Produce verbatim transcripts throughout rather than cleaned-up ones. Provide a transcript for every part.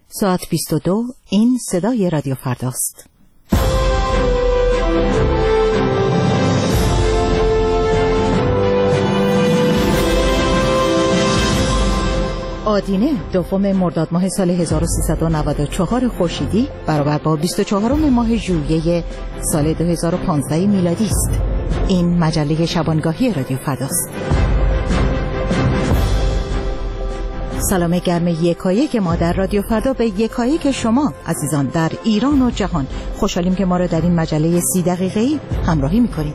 ساعت بیست و دو. این صدای رادیو فرداست. آدینه دوم مرداد ماه سال هزار و سیصد و نود و چهار خورشیدی برابر با بیست و چهارم ماه ژوئیه سال دو هزار و پانزده میلادی است. این مجله شبانگاهی رادیو فرداست. سلام گرم یکایک ما در رادیو فردا به یکایک شما عزیزان در ایران و جهان. خوشحالیم که ما را در این مجله سی دقیقه‌ای همراهی می‌کنید.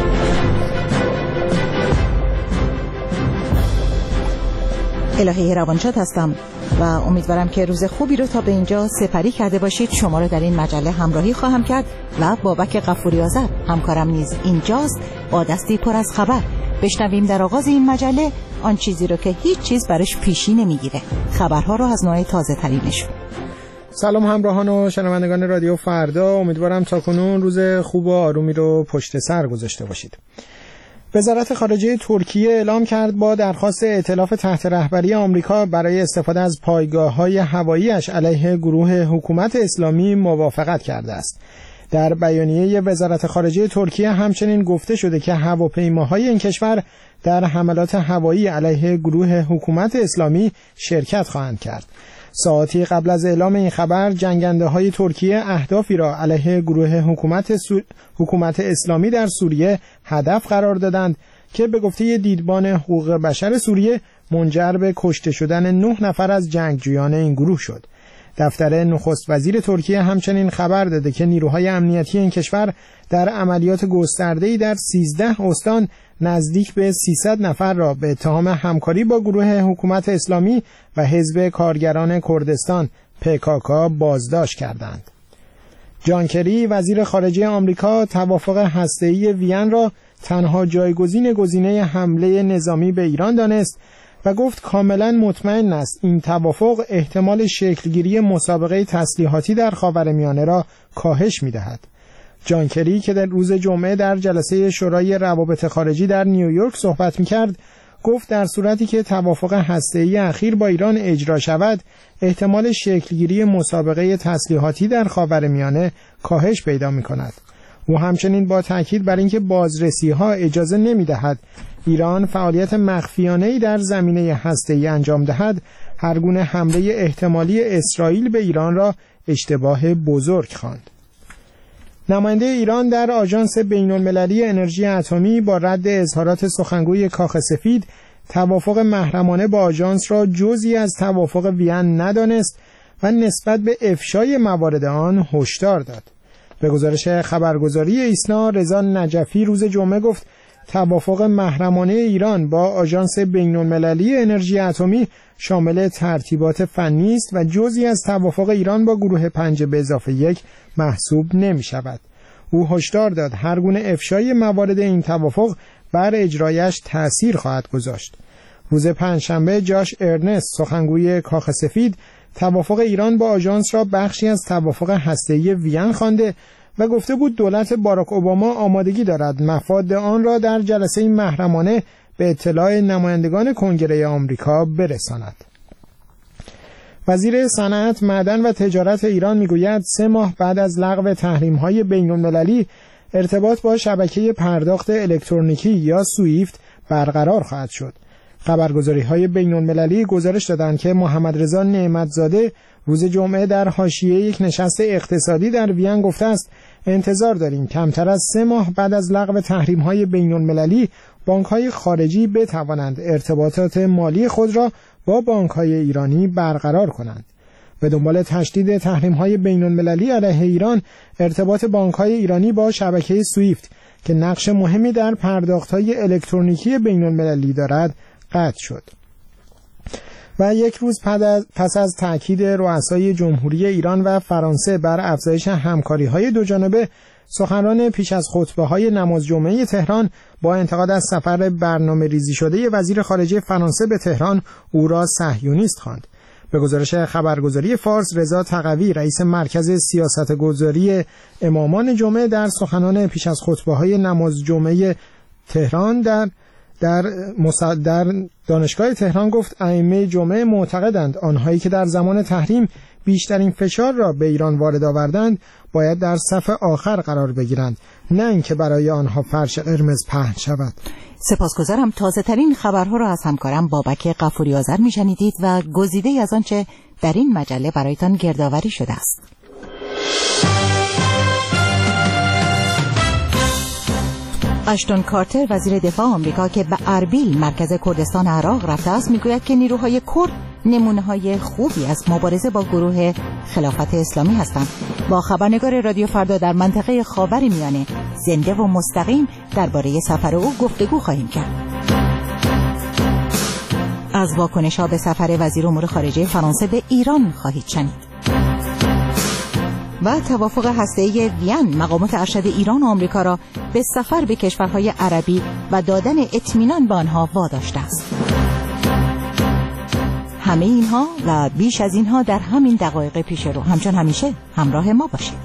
الهی روانشاد هستم و امیدوارم که روز خوبی رو تا به اینجا سپری کرده باشید. شما رو در این مجله همراهی خواهم کرد و بابک غفوری آذر همکارم نیز اینجاست با دستی پر از خبر. بشنویم در آغاز این مجله آن چیزی رو که هیچ چیز برش پیشی نمیگیره، خبرها رو از نوع تازه ترینشون. سلام همراهان و شنوندگان رادیو فردا، امیدوارم تاکنون روز خوب و آرومی رو پشت سر گذاشته باشید. وزارت خارجه ترکیه اعلام کرد با درخواست ائتلاف تحت رهبری آمریکا برای استفاده از پایگاه‌های هوایی‌اش علیه گروه حکومت اسلامی موافقت کرده است. در بیانیه وزارت خارجه ترکیه همچنین گفته شده که هواپیماهای این کشور در حملات هوایی علیه گروه حکومت اسلامی شرکت خواهند کرد. ساعتی قبل از اعلام این خبر، جنگنده‌های ترکیه اهدافی را علیه گروه حکومت سو... حکومت اسلامی در سوریه هدف قرار دادند که به گفته دیدبان حقوق بشر سوریه منجر به کشته شدن نه نفر از جنگجویان این گروه شد. دفتر نخست وزیر ترکیه همچنین خبر داده که نیروهای امنیتی این کشور در عملیات گسترده‌ای در سیزده استان نزدیک به سیصد نفر را به اتهام همکاری با گروه حکومت اسلامی و حزب کارگران کردستان پی کی کی بازداشت کردند. جان کری وزیر خارجه آمریکا توافق هسته‌ای وین را تنها جایگزین گزینه حمله نظامی به ایران دانست و گفت کاملا مطمئن است این توافق احتمال شکلگیری مسابقه تسلیحاتی در خاورمیانه را کاهش می‌دهد. جان کری که در روز جمعه در جلسه شورای روابط خارجی در نیویورک صحبت می‌کرد، گفت در صورتی که توافق هسته‌ای اخیر با ایران اجرا شود، احتمال شکلگیری مسابقه تسلیحاتی در خاورمیانه کاهش پیدا می‌کند. او همچنین با تاکید بر اینکه بازرسی‌ها اجازه نمی‌دهد ایران فعالیت مخفیانه‌ای در زمینه هسته‌ای انجام دهد، هر گونه حمله احتمالی اسرائیل به ایران را اشتباه بزرگ خواند. نماینده ایران در آژانس بین‌المللی انرژی اتمی با رد اظهارات سخنگوی کاخ سفید توافق محرمانه با آژانس را جزئی از توافق وین ندانست و نسبت به افشای موارد آن هشدار داد. به گزارش خبرگزاری ایسنا، رضا نجفی روز جمعه گفت توافق محرمانه ایران با آژانس بین‌المللی انرژی اتمی شامل ترتیبات فنی است و جزئی از توافق ایران با گروه پنج به اضافه یک محسوب نمی شود. او هشدار داد هر گونه افشای موارد این توافق بر اجرایش تأثیر خواهد گذاشت. روز پنجشنبه جاش ارنست سخنگوی کاخ سفید توافق ایران با آژانس را بخشی از توافق هسته‌ای وین خوانده و گفته بود دولت باراک اوباما آمادگی دارد مفاد آن را در جلسه محرمانه به اطلاع نمایندگان کنگره آمریکا برساند. وزیر صنعت، معدن و تجارت ایران میگوید سه ماه بعد از لغو تحریم‌های بین‌المللی ارتباط با شبکه پرداخت الکترونیکی یا سویفت برقرار خواهد شد. خبرگزاری‌های بین‌المللی گزارش دادند که محمد رضا نعمتزاده روز جمعه در حاشیه یک نشست اقتصادی در وین گفته است انتظار داریم کمتر از سه ماه بعد از لغو تحریم‌های بین‌المللی بانک‌های خارجی بتوانند ارتباطات مالی خود را با بانک‌های ایرانی برقرار کنند. به دنبال تشدید تحریم‌های بین‌المللی علیه ایران، ارتباط بانک‌های ایرانی با شبکه سویفت که نقش مهمی در پرداخت‌های الکترونیکی بین‌المللی دارد قطع شد. و یک روز پس از تأکید رؤسای جمهوری ایران و فرانسه بر افزایش همکاری‌های دوجانبه، سخنران پیش از خطبه‌های نماز جمعه تهران با انتقاد از سفر برنامه ریزی شده وزیر خارجه فرانسه به تهران او را صهیونیست خواند. به گزارش خبرگزاری فارس، رضا تقوی رئیس مرکز سیاستگذاری امامان جمعه در سخنان پیش از خطبه‌های نماز جمعه تهران در در, در دانشگاه تهران گفت ائمه جمعه معتقدند آنهایی که در زمان تحریم بیشترین فشار را به ایران وارد آوردند باید در صف آخر قرار بگیرند، نه اینکه برای آنها فرش قرمز پهن شود. سپاسگزارم. تازه ترین خبرها را از همکارم بابک غفوری آذر میشنیدید و گزیده‌ای از آنچه در این مجله برایتان گردآوری شده است. اشتون کارتر وزیر دفاع آمریکا که به اربیل مرکز کردستان عراق رفته است میگوید که نیروهای کرد نمونه‌های خوبی از مبارزه با گروه خلافت اسلامی هستند. با خبرنگار رادیو فردا در منطقه خاورمیانه زنده و مستقیم درباره سفر او گفتگو خواهیم کرد. از واکنش‌ها به سفر وزیر امور خارجه فرانسه به ایران خواهید شنید. و توافق هسته‌ای وین مقامات ارشد ایران و آمریکا را به سفر به کشورهای عربی و دادن اطمینان به آنها واداشته است. همه اینها و بیش از اینها در همین دقایق پیش رو. همچون همیشه همراه ما باشید.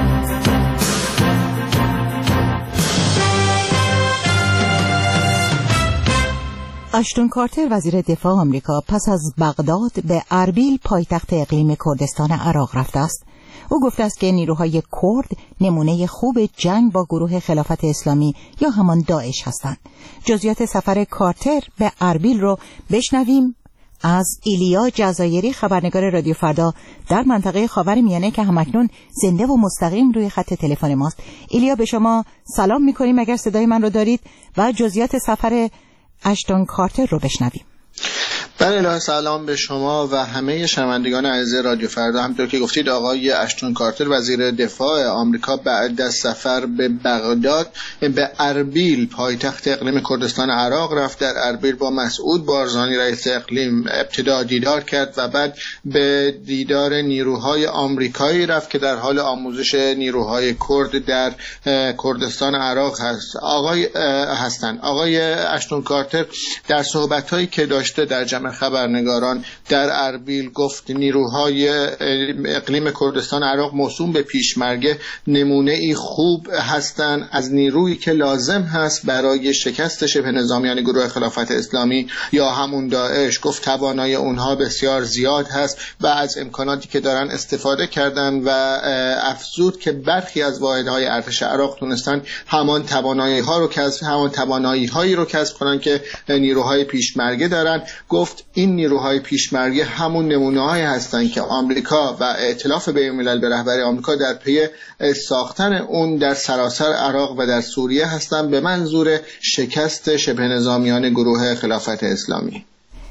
اشتون کارتر وزیر دفاع آمریکا پس از بغداد به اربیل پایتخت اقلیم کردستان عراق رفته است. او گفته است که نیروهای کرد نمونه خوب جنگ با گروه خلافت اسلامی یا همان داعش هستند. جزئیات سفر کارتر به اربیل رو بشنویم از ایلیا جزایری، خبرنگار رادیو فردا در منطقه خاورمیانه که همکنون زنده و مستقیم روی خط تلفن ماست. ایلیا، به شما سلام می‌کنیم اگر صدای من رو دارید و جزئیات سفر اشتون کارتر رو بشنویم. بله، سلام به شما و همه شنوندگان عزیز رادیو فردا. همونطور که گفتید آقای اشتون کارتر وزیر دفاع آمریکا بعد از سفر به بغداد به اربیل پایتخت اقلیم کردستان عراق رفت. در اربیل با مسعود بارزانی رئیس اقلیم ابتدا دیدار کرد و بعد به دیدار نیروهای آمریکایی رفت که در حال آموزش نیروهای کرد در کردستان عراق هست. آقای هستند. آقای اشتون کارتر در صحبت‌هایی که داشته در جمع خبرنگاران در اربیل گفت نیروهای اقلیم کردستان عراق موسوم به پیشمرگه نمونه ای خوب هستند از نیرویی که لازم هست برای شکست شبه نظامیان گروه خلافت اسلامی یا همون داعش. گفت توانایی اونها بسیار زیاد هست و از امکاناتی که دارن استفاده کردن و افزود که برخی از واحدهای ارتش عراق تونستن همان توانایی ها رو کسب همان توانایی هایی رو کسب کنن که نیروهای پیشمرگه دارن. گفت این نیروهای پیشمرگه همون نمونه‌هایی هستند که آمریکا و ائتلاف بین‌الملل به رهبری آمریکا در پی ساختن اون در سراسر عراق و در سوریه هستند به منظور شکست شبه نظامیان گروه خلافت اسلامی.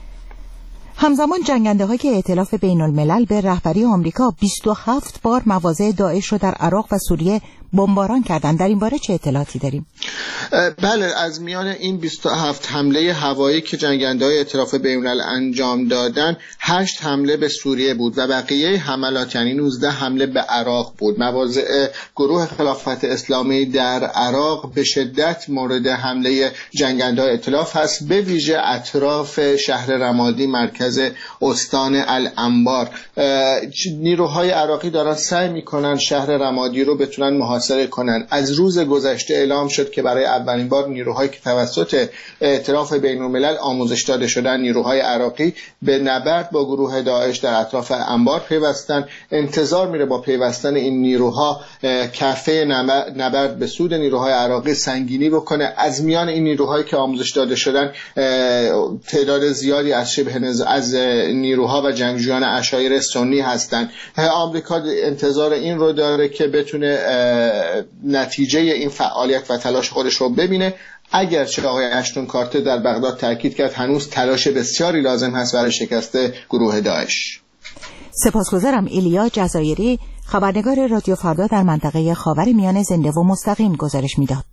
همزمان جنگنده های ائتلاف بین الملل به رهبری آمریکا بیست و هفت بار مواضع داعش رو در عراق و سوریه بمباران کردند. در این باره چه اطلاعاتی داریم؟ بله، از میان این بیست و هفت حمله هوایی که جنگنده های ائتلاف بین الملل انجام دادن، هشت حمله به سوریه بود و بقیه حملات یعنی نوزده حمله به عراق بود. مواضع گروه خلافت اسلامی در عراق به شدت مورد حمله جنگنده های ائتلاف هست، به ویژه اطراف شهر رمادی مرکز استان الانبار. نیروهای عراقی دارن سعی میکنن شهر رمادی رو بتونن محاصره کنن. از روز گذشته اعلام شد که برای اولین بار نیروهایی که توسط ائتلاف بین‌الملل آموزش داده شدن، نیروهای عراقی، به نبرد با گروه داعش در اطراف انبار پیوستن. انتظار میره با پیوستن این نیروها کفه نبرد به سود نیروهای عراقی سنگینی بکنه. از میان این نیروهایی که آموزش داده شدن تعداد زیادی از شبه از نیروها و جنگجویان عشایر سنی هستند. آمریکا انتظار این رو داره که بتونه نتیجه این فعالیت و تلاش خودش رو ببینه. اگرچه آقای اشتون کارتر در بغداد تاکید کرد هنوز تلاش بسیاری لازم هست برای شکست گروه داعش. سپاسگزارم. ایلیا جزایری، خبرنگار رادیو فردا در منطقه خاورمیانه زنده و مستقیم گزارش میداد.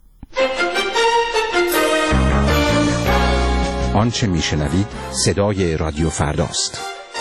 آنچه میشنوید صدای رادیو فرداست.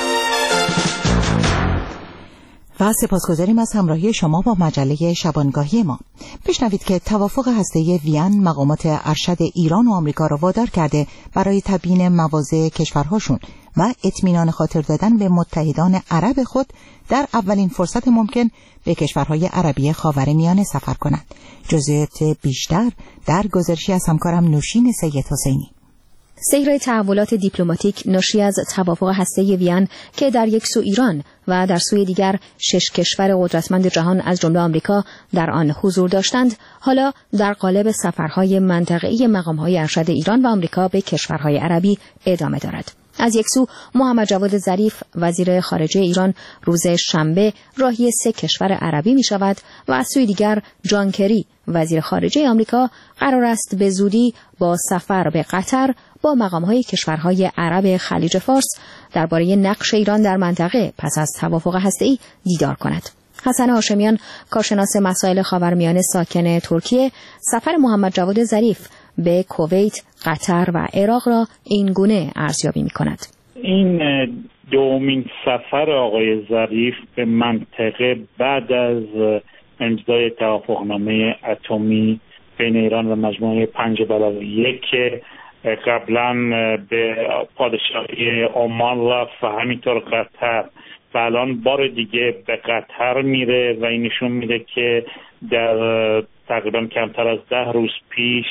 و سپاسگزاریم از همراهی شما با مجله شبانگاهی ما. بشنوید که توافق هسته‌ای وین مقامات ارشد ایران و آمریکا را وادار کرده برای تبیین مواضع کشورهاشون و اطمینان خاطر دادن به متحدان عرب خود در اولین فرصت ممکن به کشورهای عربی خاورمیانه سفر کنند. جزئیات بیشتر در گزارشی از همکارم نوشین سید حسینی. سیر تحولات دیپلماتیک ناشی از توافق هسته‌ای وین که در یک سو ایران و در سوی دیگر شش کشور قدرتمند جهان از جمله آمریکا در آن حضور داشتند، حالا در قالب سفرهای منطقه‌ای مقام‌های ارشد ایران و آمریکا به کشورهای عربی ادامه دارد. از یک سو محمد جواد ظریف وزیر خارجه ایران روز شنبه راهی سه کشور عربی می شود و از سوی دیگر جان کری وزیر خارجه آمریکا قرار است به زودی با سفر به قطر با مقام‌های کشورهای عرب خلیج فارس درباره نقش ایران در منطقه پس از توافق هسته‌ای دیدار کند. حسن هاشمیان، کارشناس مسائل خاورمیانه ساکن ترکیه، سفر محمد جواد ظریف به کویت، قطر و عراق را این گونه ارزیابی می‌کند. این دومین سفر آقای ظریف به منطقه بعد از امضای توافقنامه اتمی بین ایران و مجموعه پنج علاوه یک قبلا به پادشاهی عمان رفت و همینطور قطر و الان بار دیگه به قطر میره و این نشون میده که در تقریبا کمتر از ده روز پیش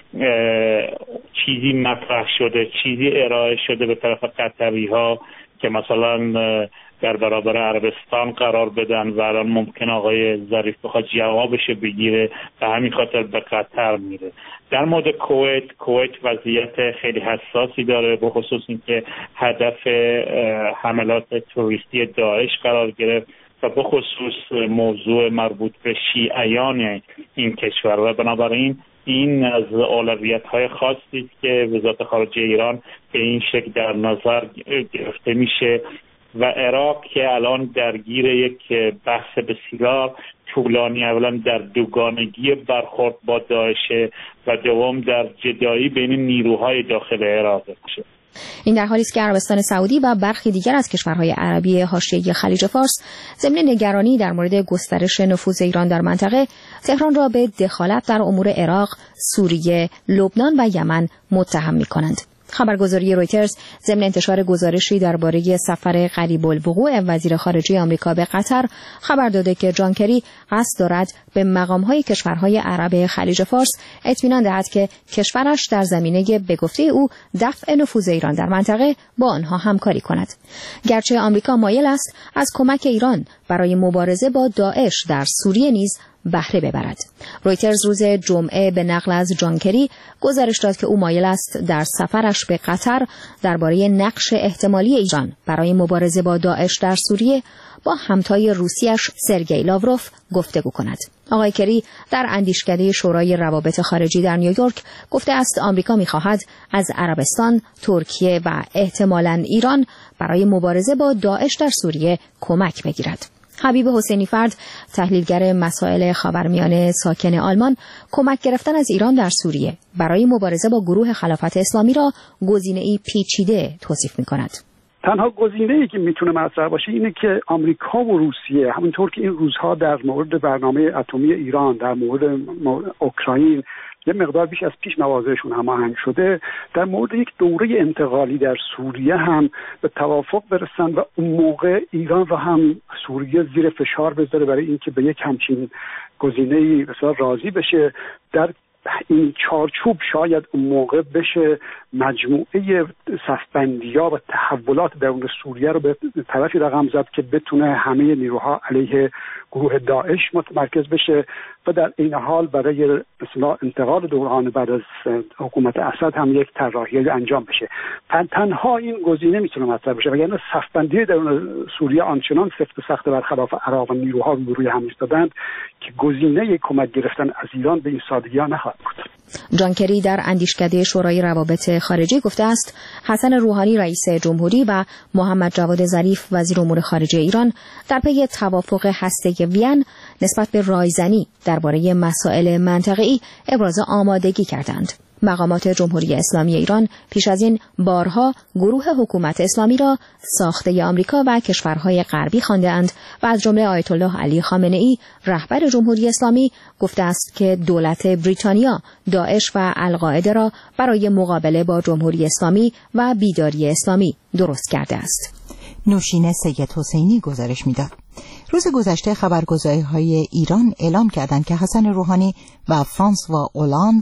چیزی مطرح شده، چیزی ارائه شده به طرف قطری ها که مثلا در برابر عربستان قرار بدن و الان ممکن آقای ظریف بخواد جوابش بگیره و همین خاطر به قطر میره. در مورد کویت، کویت وضعیت خیلی حساسی داره، به خصوص اینکه هدف حملات تروریستی داعش قرار گرفت و به خصوص موضوع مربوط به شیعیان این کشور و بنابراین این از اولویت‌های خاصی است که وزارت خارجه ایران به این شکل در نظر گرفته میشه و عراق که الان درگیر یک بحث بسیار طولانی اولا در دوگانگی برخورد با داعش و دوم در جدایی بین نیروهای داخل عراق باشه. این در حالی است که عربستان سعودی و برخی دیگر از کشورهای عربی حاشیه خلیج فارس ضمن نگرانی در مورد گسترش نفوذ ایران در منطقه تهران را به دخالت در امور عراق، سوریه، لبنان و یمن متهم می‌کنند. خبرگزاری رویترز ضمن انتشار گزارشی درباره سفر قریب الوقوع وزیر خارجه آمریکا به قطر خبر داده که جان کری قصد دارد به مقام‌های کشورهای عرب خلیج فارس اطمینان دهد که کشورش در زمینه به گفته او دفع نفوذ ایران در منطقه با آنها همکاری کند. گرچه آمریکا مایل است از کمک ایران برای مبارزه با داعش در سوریه نیز بهره ببرد. رویترز روز جمعه به نقل از جان کری گزارش داد که او مایل است در سفرش به قطر درباره نقش احتمالی ایران برای مبارزه با داعش در سوریه با همتای روسیش سرگئی لاوروف گفتگو کند. آقای کری در اندیشکده شورای روابط خارجی در نیویورک گفته است آمریکا می‌خواهد از عربستان، ترکیه و احتمالاً ایران برای مبارزه با داعش در سوریه کمک بگیرد. حبیب حسینی فرد، تحلیلگر مسائل خاورمیانه ساکن آلمان، کمک گرفتن از ایران در سوریه برای مبارزه با گروه خلافت اسلامی را گزینه‌ای پیچیده توصیف می‌کند. تنها گزینه‌ای که میتونه مطرح باشه اینه که آمریکا و روسیه همونطور که این روزها در مورد برنامه اتمی ایران، در مورد اوکراین یه مقدار بیش از پیش مواضعشون هماهنگ شده، در مورد یک دوره انتقالی در سوریه هم به توافق برسن و اون موقع ایران را هم سوریه زیر فشار بذاره برای اینکه به یک همچین گزینه‌ای بسیار راضی بشه. در این چارچوب شاید اون موقع بشه مجموعه صفبندی‌ها و تحولات درون سوریه رو به طرفی رقم زد که بتونه همه نیروها علیه گروه داعش متمرکز بشه و در این حال برای مثلا انتقال دوران بعد از حکومت اسد هم یک طراحی انجام بشه. تنها این گزینه میتونه مطرح بشه، وگرنه صفبندی درون سوریه آنچنان سفت و سخت برخلاف عراق و نیروها رو روی هم ایستادند که گزینه کمک گرفتن از ایران به این سادگی ها نخواهد بود. جان کری در اندیشکده شورای روابط خارجی گفته است حسن روحانی رئیس جمهوری و محمد جواد ظریف وزیر امور خارجه ایران در پی توافق هسته‌ای وین نسبت به رایزنی درباره مسائل منطقه‌ای ابراز آمادگی کردند. مقامات جمهوری اسلامی ایران پیش از این بارها گروه حکومت اسلامی را ساخته آمریکا و کشورهای غربی خوانده‌اند و از جمله آیت الله علی خامنه‌ای رهبر جمهوری اسلامی گفته است که دولت بریتانیا داعش و القاعده را برای مقابله با جمهوری اسلامی و بیداری اسلامی درست کرده است. نوشین سید حسینی گزارش می‌داد. روز گذشته خبرگزاری‌های ایران اعلام کردند که حسن روحانی و فرانسوا اولاند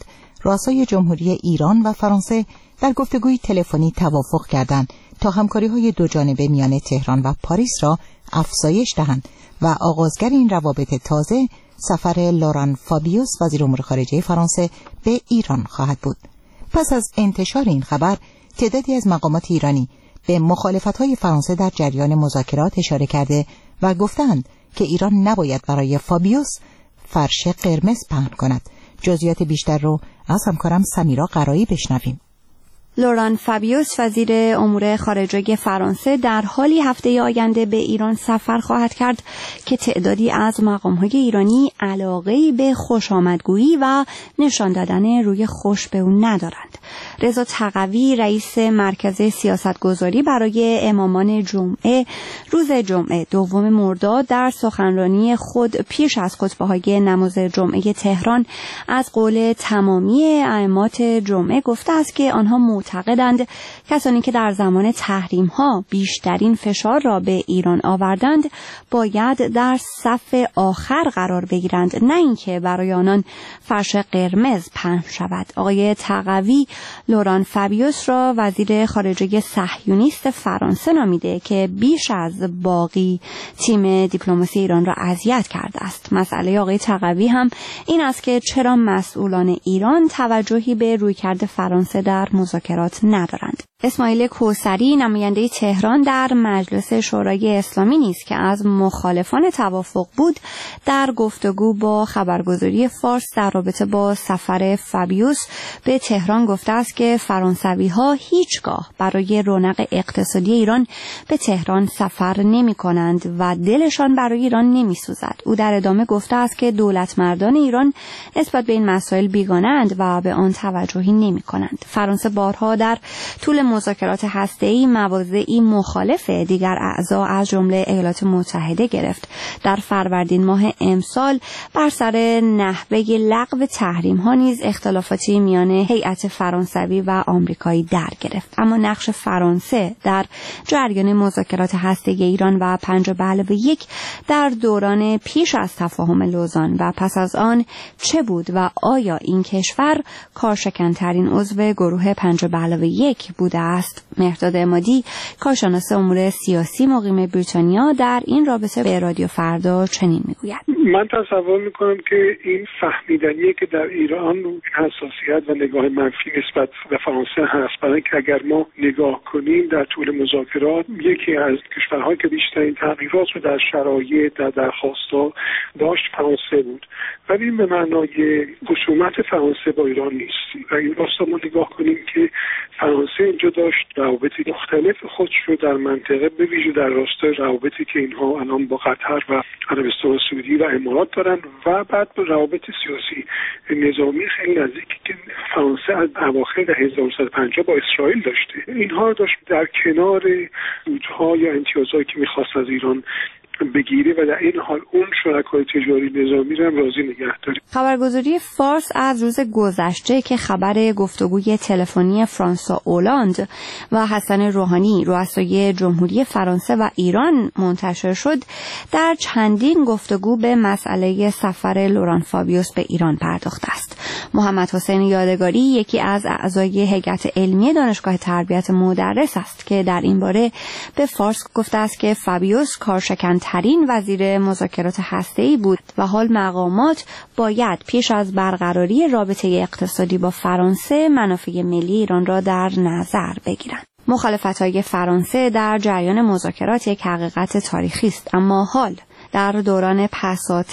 رؤسای جمهوری ایران و فرانسه در گفتگوی تلفنی توافق کردند تا همکاری‌های دوجانبه میان تهران و پاریس را افزایش دهند و آغازگر این روابط تازه سفر لوران فابیوس وزیر امور خارجه فرانسه به ایران خواهد بود. پس از انتشار این خبر، تعدادی از مقامات ایرانی به مخالفت‌های فرانسه در جریان مذاکرات اشاره کرده و گفتند که ایران نباید برای فابیوس فرش قرمز پهن کند. جزئیات بیشتر رو از همکارم سمیرا قرایی بشنویم. لوران فابیوس وزیر امور خارجه فرانسه در حالی هفته آینده به ایران سفر خواهد کرد که تعدادی از مقام‌های ایرانی علاقه‌ای به خوشامدگویی و نشان دادن روی خوش به او ندارند. رضا تقوی رئیس مرکز سیاستگذاری برای امامان جمعه روز جمعه دوم مرداد در سخنرانی خود پیش از خطبه‌های نماز جمعه تهران از قول تمامی ائمات جمعه گفته است که آنها معتقدند کسانی که در زمان تحریم‌ها بیشترین فشار را به ایران آوردند باید در صف آخر قرار بگیرند، نه اینکه برای آنان فرش قرمز پهن شود. آقای تقوی لوران فابیوس را وزیر خارجه صهیونیست فرانسه نامیده که بیش از باقی تیم دیپلماسی ایران را اذیت کرده است. مسئله آقای تقوی هم این است که چرا مسئولان ایران توجهی به رویکرد فرانسه در مذاکرات ندارند. اسماعیل کوثری نماینده تهران در مجلس شورای اسلامی نیز که از مخالفان توافق بود، در گفتگو با خبرگزاری فارس در رابطه با سفر فابیوس به تهران گفته است که فرانسوی‌ها هیچگاه برای رونق اقتصادی ایران به تهران سفر نمی‌کنند و دلشان برای ایران نمی‌سوزد. او در ادامه گفته است که دولت مردان ایران نسبت به این مسائل بیگانه‌اند و به آن توجهی نمی‌کنند. فرانسه بارها در طول مذاکرات هسته‌ای مواضعی مخالف دیگر اعضا از جمله ایالات متحده گرفت. در فروردین ماه امسال بر سر نحوه لغو تحریم‌ها نیز اختلافاتی میان هیئت فرانسوی و آمریکایی در گرفت. اما نقش فرانسه در جریان مذاکرات هسته‌ای ایران و پنج به علاوه یک در دوران پیش از تفاهم لوزان و پس از آن چه بود و آیا این کشور کارشکن‌ترین عضو گروه پنج به علاوه یک بوده است؟ مهرداد عمادی کارشناس امور سیاسی مقیم بریتانیا در این رابطه به رادیو فردا چنین میگوید: من تصور میکنم که این فهمیدنیه که در ایران حساسیت و نگاه منفی نسبت به فرانسه هست، برای که اگر ما نگاه کنیم در طول مذاکرات یکی از کشورهایی که بیشترین تغییرات رو در شرایط در درخواست‌ها داشت فرانسه بود، ولی این به معنای خصومت فرانسه با ایران نیست. و این راستا ما نگاه کنیم که فرانسه اینجا داشت روابط مختلف خودش رو در منطقه به ویژه در راستای روابطی که اینها الان با قطر و عربستان سعودی و امارات دارن و بعد با روابط سیاسی نظامی خیلی نزدیکی که فرانسه از اواخر هزار و نهصد و پنجاه با اسرائیل داشته. اینها رو داشت در کنار سودها یا امتیازهایی که میخواست از ایران بگیره و در این حال اون شرکای تجاری نظامی رو هم راضی نگه داره. خبرگزاری فارس از روز گذشته که خبر گفتگوی تلفنی فرانسوا اولاند و حسن روحانی رؤسای جمهوری فرانسه و ایران منتشر شد، در چندین گفتگو به مسئله سفر لوران فابیوس به ایران پرداخته است. محمد حسین یادگاری یکی از اعضای هیئت علمی دانشگاه تربیت مدرس است که در این باره به فارس گفته است که فابیوس کارشکن ترین وزیر مذاکرات هسته‌ای بود و حال مقامات باید پیش از برقراری رابطه اقتصادی با فرانسه منافع ملی ایران را در نظر بگیرند. مخالفت‌های فرانسه در جریان مذاکرات یک حقیقت تاریخی است، اما حال در دوران پسا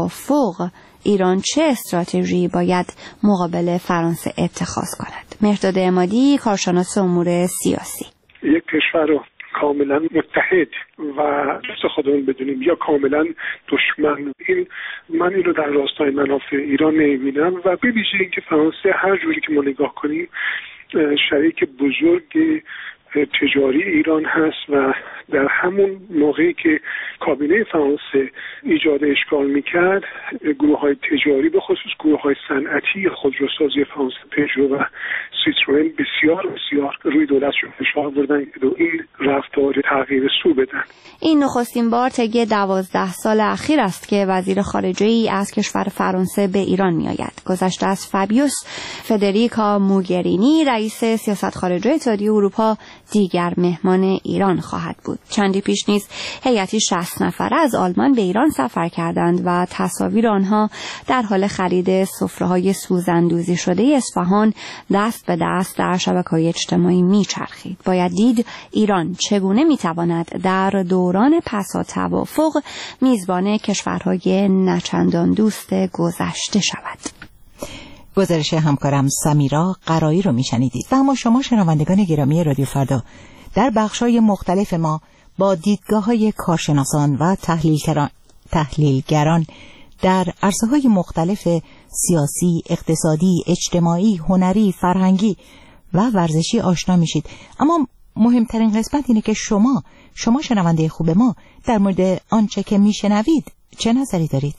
توافق ایران چه استراتژی باید مقابل فرانسه اتخاذ کند؟ مهرداد عمادی کارشناس امور سیاسی: یک کشور رو کاملا متحد و دوست خودمون بدونیم یا کاملا دشمن، این من این رو در راستای منافع ایران نمیبینم و به ویژه اینکه فرانسه هر جوری که ما نگاه کنیم شریک بزرگ تجاری ایران هست و در همون موقعی که کابینه فرانسه ایجاد اشکال میکرد، گروه های تجاری به خصوص گروه های صنعتی خودروسازی فرانسه پژو و سیتروئن بسیار بسیار روی دولتشون فشار بردن که این رفتار تغییر سو بدن. این نخستین بار طی دوازده سال اخیر است که وزیر خارجه ای از کشور فرانسه به ایران میآید. گذشته از فابیوس فدریکا موگرینی رئیس سیاست خارجه اتحادیه اروپا دیگر مهمان ایران خواهد بود. چندی پیش نیز هیئتی شصت نفره از آلمان به ایران سفر کردند و تصاویر آنها در حال خرید سفره‌های سوزندوزی شده اصفهان دست به دست در شبکه‌های اجتماعی میچرخید. باید دید ایران چگونه میتواند در دوران پسا توافق میزبان کشورهای نچندان دوست گذشته شود. گزارش همکارم سمیرا قرایی رو میشنیدید. و اما شما شنوندگان گرامی رادیو فردا در بخش‌های مختلف ما با دیدگاه‌های کارشناسان و تحلیلگران تحلیلگران در عرصه‌های مختلف سیاسی، اقتصادی، اجتماعی، هنری، فرهنگی و ورزشی آشنا میشید. اما مهمترین قسمت اینه که شما شما شنونده خوب ما در مورد آنچه که میشنوید چه نظری دارید؟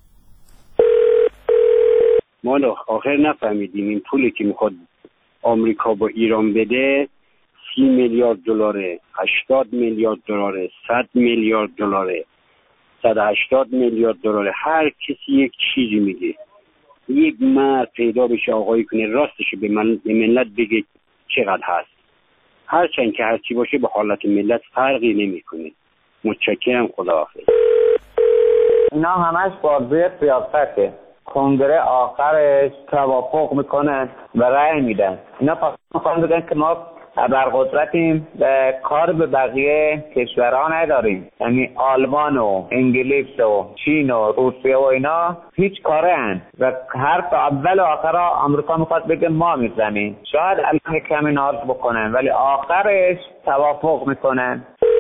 ما آخر نفهمیدیم این پولی که میخواد آمریکا با ایران بده سی میلیارد دلاره، هشتاد میلیارد دلاره، صد میلیارد دلاره، صد و هشتاد میلیارد دلاره. هر کسی یک چیزی میگه. یک مرد پیدا بشه آقایی کنه راستش به من به ملت بگه چقدر هست. هرچند که هرچی باشه به حالت ملت فرقی نمیکنه. متشکرم، خداحافظ. اینا همش بازی سیاسته. کنگره آخرش توافق میکنن و رأی میدن. اینا فقط میخوان بگن که ما ابرقدرتیم و کار به بقیه کشورها نداریم. یعنی آلمان و انگلیس و چین و روسیه و اینا هیچ کاره هن و حرف اول و آخر آمریکا میخواد بگه ما میزنیم. شاید الان کمی ناز بکنن ولی آخرش توافق میکنن.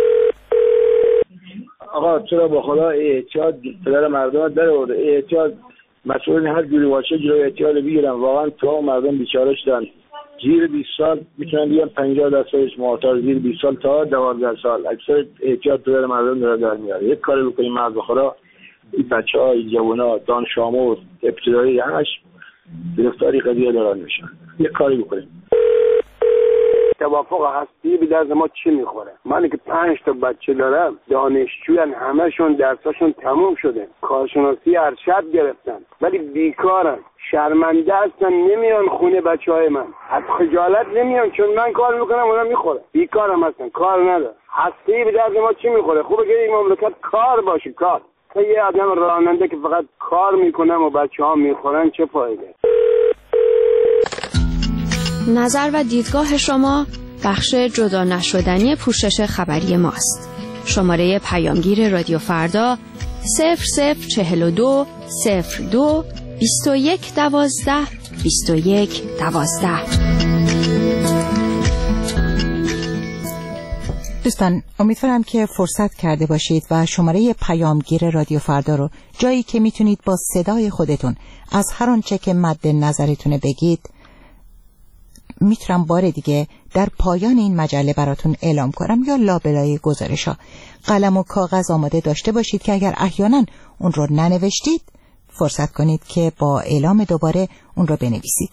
آقا چرا با خدا احتیاط پدر مردم در آورده؟ احتیاط مسئولین هر جوری باشه جلوی احتیاط بگیرن. واقعا تو مردم بیچاره شدن. زیر بیست سال میتونن بیان پنجاه درصدش معتاد، زیر بیست سال تا دوازده سال اکثر احتیاط پدر مردم داره در میاره. یک کاری بکنیم مرد بخورا این بچه های جوانا دانش آموز ابتدایی همش گرفتاری قضیه دارن میشن. یک کاری بکنیم. توافق هستی به درد ما چی میخوره؟ من که پنج تا بچه دارم، دانشجویان، همشون درساشون تموم شده، کارشناسی ارشد گرفتن ولی بیکارن، شرمنده هستن، نمیان خونه بچه های من، از خجالت نمیان چون من کار میکنم اونا میخوره، بیکارم هستن، کار نداره. هستی به درد ما چی میخوره؟ خوبه که این مملکت کار باشه، کار. تا یه آدم راننده که فقط کار میکنم و بچه ها میخورن چه فایده؟ نظر و دیدگاه شما بخش جدا نشدنی پوشش خبری ماست. شماره پیامگیر رادیو فردا صفر صفر چهل و دو صفر دو بیست و یک دوازده بیست و یک دوازده. دوستان امیدوارم که فرصت کرده باشید و شماره پیامگیر رادیو فردا رو جایی که میتونید با صدای خودتون از هر آنچه که مد نظرتونه بگید میتونم بار دیگه در پایان این مجله براتون اعلام کنم یا لابلای گزارش ها. قلم و کاغذ آماده داشته باشید که اگر احیانا اون رو ننوشتید فرصت کنید که با اعلام دوباره اون رو بنویسید.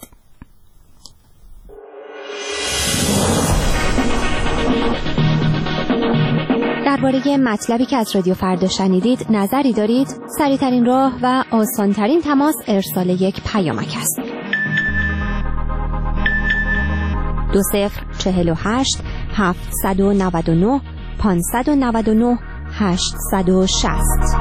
درباره مطلبی که از رادیو فردا شنیدید نظری دارید؟ سریع‌ترین راه و آسان‌ترین تماس ارسال یک پیامک است. دو صفر چهل و هشت هفتصد و نود و نه پانصد و نود و نه هشتصد و شصت.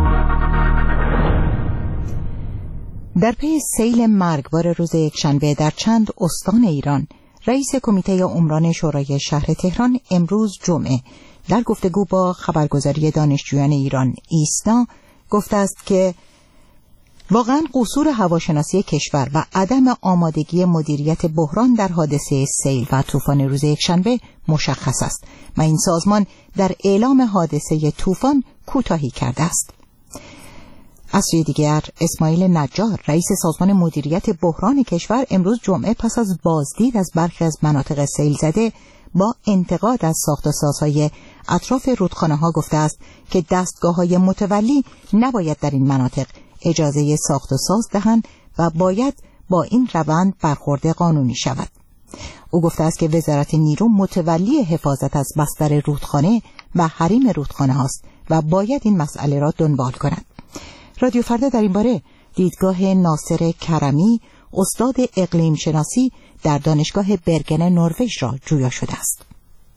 در پی سیل مرگبار روز یکشنبه در چند استان ایران، رئیس کمیته عمران شورای شهر تهران امروز جمعه در گفتگو با خبرگزاری دانشجویان ایران ایسنا گفته است که واقعا قصور هواشناسی کشور و عدم آمادگی مدیریت بحران در حادثه سیل و طوفان روز یکشنبه مشخص است و این سازمان در اعلام حادثه طوفان کوتاهی کرده است. از سوی دیگر اسماعیل نجار رئیس سازمان مدیریت بحران کشور امروز جمعه پس از بازدید از برخی از مناطق سیل زده با انتقاد از ساخت و سازهای اطراف رودخانه‌ها گفته است که دستگاه‌های متولی نباید در این مناطق اجازه ساخت و ساز دهند و باید با این روند برخورد قانونی شود. او گفته است که وزارت نیرو متولی حفاظت از بستر رودخانه و حریم رودخانه هاست و باید این مسئله را دنبال کند. رادیو فردا در این باره دیدگاه ناصر کرمی، استاد اقلیم شناسی در دانشگاه برگن نروژ را جویا شده است.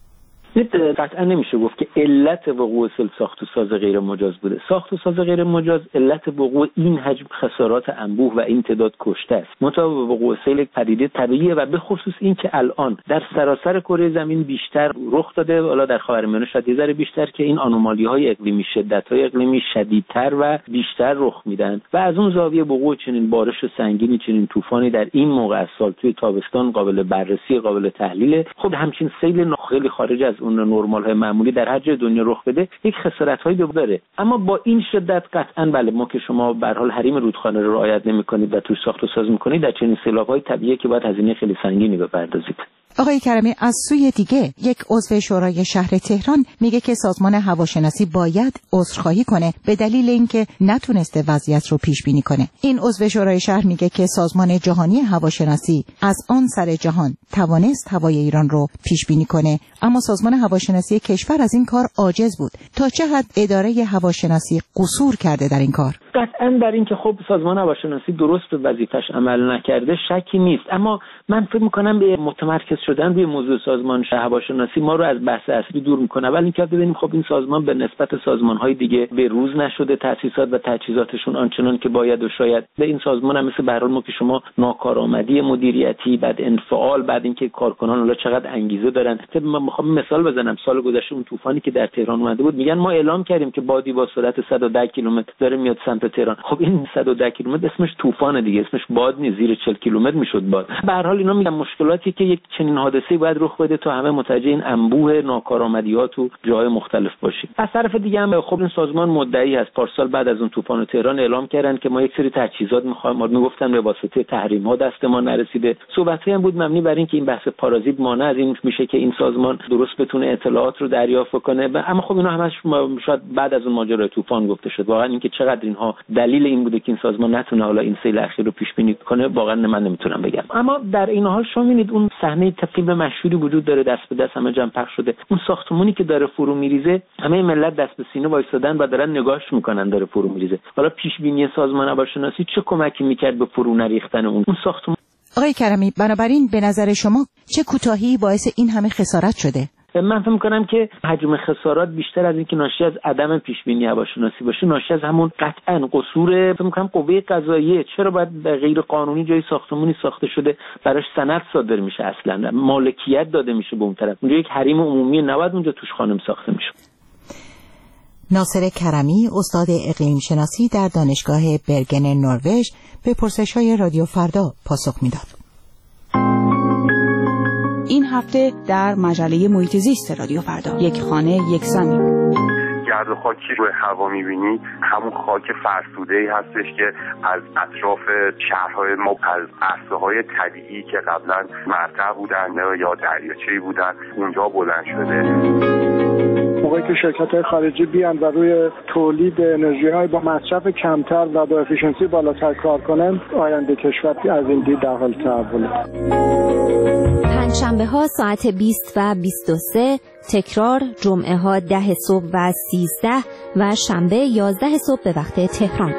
قطعا نمیشه گفت که علت وقوع ساخت و ساز غیر مجاز بوده. ساخت و ساز غیر مجاز علت وقوع این حجم خسارات انبوه و این تعداد کشته است. مطابق وقوع سیل پدیده طبیعیه و به خصوص این که الان در سراسر کره زمین بیشتر رخ داده، حالا در خاورمیانه شاید یه ذره بیشتر، که این آنومالی‌های اقلیمی، شدت‌های اقلیمی شدیدتر و بیشتر رخ میدن و از اون زاویه وقوع چنین بارش سنگینی، چنین طوفانی در این موقع از سال توی تابستان قابل بررسی، قابل تحلیل. خب همچین سیل خیلی خارج از اون نرمال های معمولی در هر جای دنیا رخ بده یک خسارت هایی داره، اما با این شدت قطعا بله، ما که شما به هر حال حریم رودخانه رو رعایت نمی‌کنید و توش ساخت و ساز می‌کنید، در چنین سیلاب‌های طبیعی که باید هزینه خیلی سنگینی بپردازید. آقای کرمی، از سوی دیگه یک عضو شورای شهر تهران میگه که سازمان هواشناسی باید عذرخواهی کنه به دلیل اینکه نتونسته وضعیت رو پیش بینی کنه. این عضو شورای شهر میگه که سازمان جهانی هواشناسی از آن سر جهان توانست هوای ایران رو پیش بینی کنه، اما سازمان هواشناسی کشور از این کار عاجز بود. تا چه حد اداره هواشناسی قصور کرده در این کار؟ قطعا در این که خب سازمان هواشناسی درست به وظیفش عمل نکرده شکی نیست، اما من فکر می‌کنم به متمرکز شدن روی موضوع سازمان هواشناسی ما رو از بحث اصلی دور می‌کنه. اول اینکه ببینیم خب این سازمان به نسبت سازمان‌های دیگه به روز نشده، تأسیسات و تجهیزاتشون آنچنان که باید و شاید. به این سازمان هم مثل به هر حال ما که شما ناکارآمدی مدیریتی، بعد انفعال، بعد اینکه کارکنان حالا چقدر انگیزه دارن. من می‌خوام مثال بزنم، سال گذشته اون طوفانی که در تهران اومده بود، میگن ما اعلام کردیم که بادی با سرعت صد و ده کیلومتر داره میاد سمت تهران. خب این صد و ده کیلومتر اسمش طوفان دیگه، اسمش باد نیست، زیر چهل کیلومتر میشد باد. به هر حال اینا میگن مشکلاتی که یک چنین حادثه‌ای باید رخ بده تا همه متوجه این انبوه ناکارآمدیات و جای مختلف باشیم. از طرف دیگه هم خب این سازمان مدعی از پارسال بعد از اون طوفان تهران اعلام کردن که ما یک سری تجهیزات می‌خوایم، ما میگفتن به واسطه تحریم‌ها دست ما نرسیده. صحبت‌هایی هم بود مبنی بر اینکه این بحث پارازیت مانع از این میشه که این سازمان درست بتونه اطلاعات رو دریافت کنه، اما خب اینا همش شاید بعد از اون ماجرای طوفان گفته شد. واقعا اینکه چقدر اینها دلیل این بوده که این سازمان نتونه حالا این سیل اخیر رو پیش بینی کنه، واقعا من نمیتونم بگم. اما در این حال شما می‌بینید اون صحنه فیلم مشهوری وجود داره، دست به دست همه جمع پخش شده. اون ساختمونی که داره فرو میریزه، همه ملت دست به سینه وایسادن و دارن نگاهش میکنن داره فرو میریزه. حالا پیش بینی سازمان هواشناسی چه کمکی میکرد به فرو نریختن اون اون ساختمون؟ آقای کرمی، بنابراین به نظر شما چه کوتاهی باعث این همه خسارت شده؟ من فکر می‌کنم که حجم خسارات بیشتر از اینکه ناشی از عدم پیش‌بینی هواشناسی باشه، ناشی از همون قطعاً قصور فکر می‌کنم قوه قضاییه. چرا باید غیر قانونی جای ساختمانی ساخته شده براش سند صادر میشه، اصلاً مالکیت داده میشه به اون طرف، اونجا یک حریم عمومی نباید اونجا توش خانم ساخته میشه. ناصر کرمی، استاد اقلیم شناسی در دانشگاه برگن نروژ، به پرسش‌های رادیو فردا پاسخ میداد. این هفته در مجله محیط زیست رادیو فردا، یک خانه یک زمین. گرد و خاکی روی هوا می‌بینی همون خاک فرسوده‌ای هستش که از اطراف شهرهای ما، از عرصه‌های طبیعی که قبلا مرتع بودن یا دریاچه‌ای بودن اونجا بلند شده. موقعی که شرکت‌های خارجی بیان و روی تولید انرژی‌های با مصرف کمتر و با افیشنسی بالاتر کار کنن، آینده کشور از این دید در حال تحوله. پنجشنبه ها ساعت بیست و بیست و سه، تکرار جمعه ها ده صبح و سیزده و شنبه یازده صبح به وقت تهران.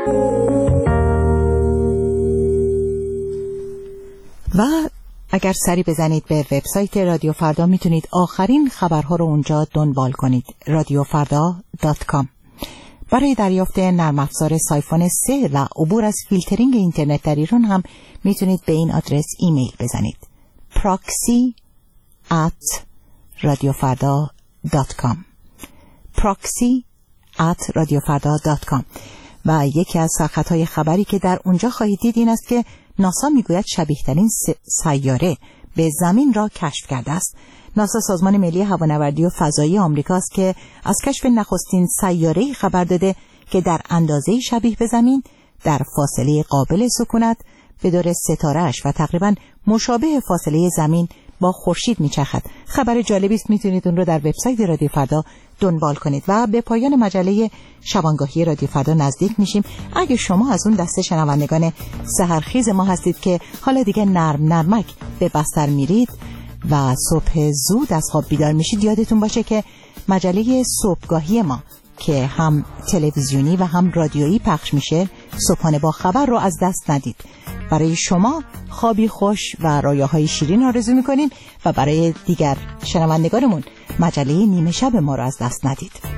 و اگر سری بزنید به وبسایت رادیو فردا میتونید آخرین خبرها رو اونجا دنبال کنید، رادیو فردا دات کام. برای دریافت نرم افزار سایفون سه و عبور از فیلترینگ اینترنت در ایران هم میتونید به این آدرس ایمیل بزنید: proxy at radiofarda dot com proxy at radiofarda dot com. و یکی از سرخطهای خبری که در اونجا خواهید دید این است که ناسا میگوید شبیه ترین سیاره به زمین را کشف کرده است. ناسا، سازمان ملی هوانوردی و فضایی آمریکاست که از کشف نخستین سیاره‌ای خبر داده که در اندازه شبیه به زمین، در فاصله قابل سکونت به دور ستاره‌اش و تقریباً مشابه فاصله زمین با خورشید میچرخد. خبر جالبی است، میتونید اون رو در وبسایت رادیو فردا دنبال کنید. و به پایان مجله شبانگاهی رادیو فردا نزدیک میشیم. اگه شما از اون دسته شنوندگان سحرخیز ما هستید که حالا دیگه نرم نرمک به بستر میرید و صبح زود از خواب بیدار میشید، یادتون باشه که مجله صبحگاهی ما که هم تلویزیونی و هم رادیویی پخش میشه، صبحانه با خبر رو از دست ندید. برای شما خوابی خوش و رویاهای شیرین آرزو میکنیم و برای دیگر شنوندگانمون مجله نیمه شب ما رو از دست ندید.